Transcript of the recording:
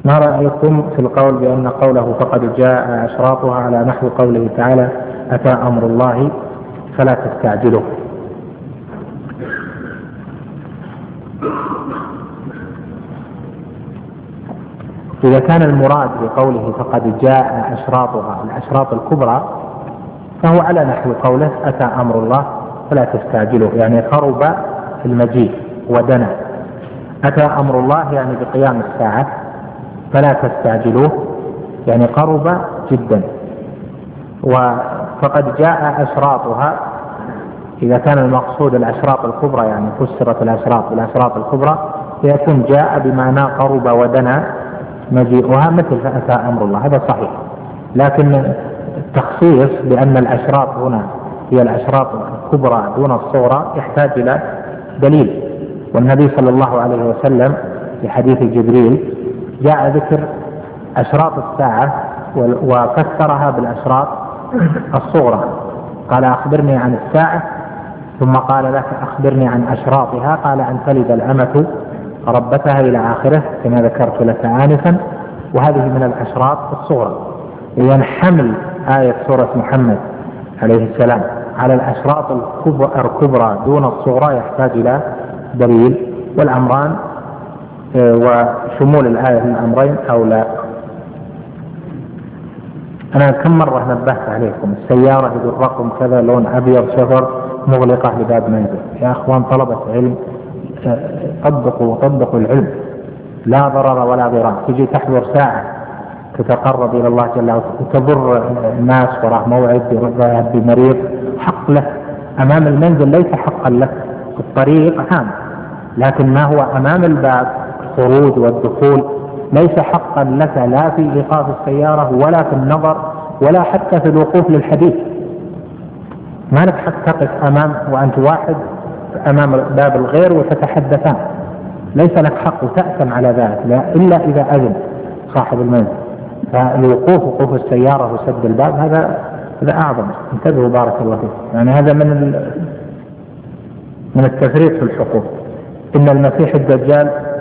ما رأيكم في القول بأن قوله فقد جاء أشراطها على نحو قوله تعالى أتى أمر الله فلا تستعجلوه؟ إذا كان المراد بقوله فقد جاء أشراطها الأشراط الكبرى فهو على نحو قوله أتى أمر الله فلا تستعجلوه، يعني قرب المجيء ودنا. أتى أمر الله يعني بقيام الساعة، فلا تستعجلوه يعني قرب جدا. وفقد جاء أشراطها إذا كان المقصود الأشراط الكبرى، يعني فسرت الأشراط بالأشراط الكبرى، فيكون جاء بمعنى قرب ودنا مجيئها مثل فأتى أمر الله، هذا صحيح. لكن التخصيص بأن الأشراط هنا هي الأشراط الكبرى دون الصغرى يحتاج إلى دليل. والنبي صلى الله عليه وسلم في حديث جبريل جاء ذكر أشراط الساعة وفسرها بالأشراط الصغرى، قال أخبرني عن الساعة، ثم قال لك أخبرني عن أشراطها، قال أن تلد الأمة ربتها إلى آخره كما ذكرت لك آنفا، وهذه من الأشراط الصغرى. إذن حمل آية سورة محمد عليه السلام على الأشراط الكبرى دون الصغرى يحتاج إلى دليل، والأمران وشمول الآية للأمرين أولى. أنا كم مرة نبهت عليكم السيارة بالرقم كذا لون أبيض شفر مغلقة لباب منزل. يا أخوان طلبة علم طبقوا العلم، لا ضرر ولا ضرار. تجي تحضر ساعة تتقرب إلى الله جل وعلا وتضر الناس وراء موعد بمريض، حق له أمام المنزل ليس حقا لك. الطريق عام، لكن ما هو أمام الباب الخروج والدخول ليس حقا لك، لا في إيقاف السيارة ولا في النظر ولا حتى في الوقوف للحديث. ما لك حق تقف أمام وأنت واحد أمام باب الغير وتتحدثان، ليس لك حق وتأثم على ذلك إلا إذا أذن صاحب المنزل. فالوقوف وقوف السيارة وسد الباب هذا أعظم. انتبهوا بارك الله فيكم، يعني هذا من التفريط في الحقوق. إن المسيح الدجال